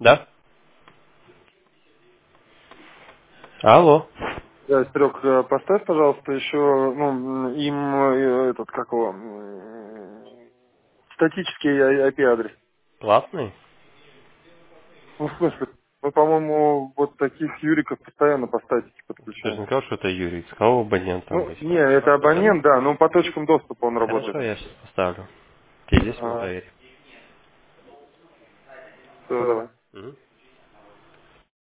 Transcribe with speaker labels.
Speaker 1: Да? Алло.
Speaker 2: Да, Серег, поставь, пожалуйста, еще, им этот, как его, статический IP-адрес.
Speaker 1: Платный?
Speaker 2: Ну, в смысле, мы, по-моему, вот таких Юриков постоянно по статике
Speaker 1: Ты же
Speaker 2: подключаем.
Speaker 1: не сказал, что это Юрий. С кого абонента
Speaker 2: Ну,
Speaker 1: обычно?
Speaker 2: не, это абонент, да, но по точкам доступа он работает.
Speaker 1: Хорошо, я сейчас поставлю. Тебе здесь
Speaker 2: А,
Speaker 1: проверь.
Speaker 2: все, давай.
Speaker 1: Мгм.